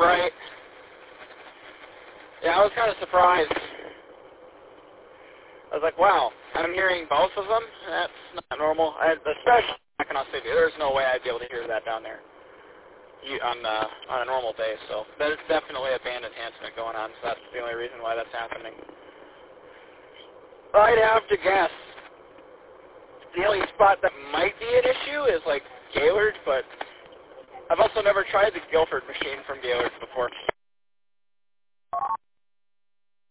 Right. Yeah, I was kind of surprised. I was like, wow, I'm hearing both of them? That's not normal. Especially back in City. There's no way I'd be able to hear that down there on a normal day. So there's definitely a band enhancement going on, so that's the only reason why that's happening. I'd have to guess. The only spot that might be an issue is like Gaylord, but I've also never tried the Guilford machine from Gaylord before.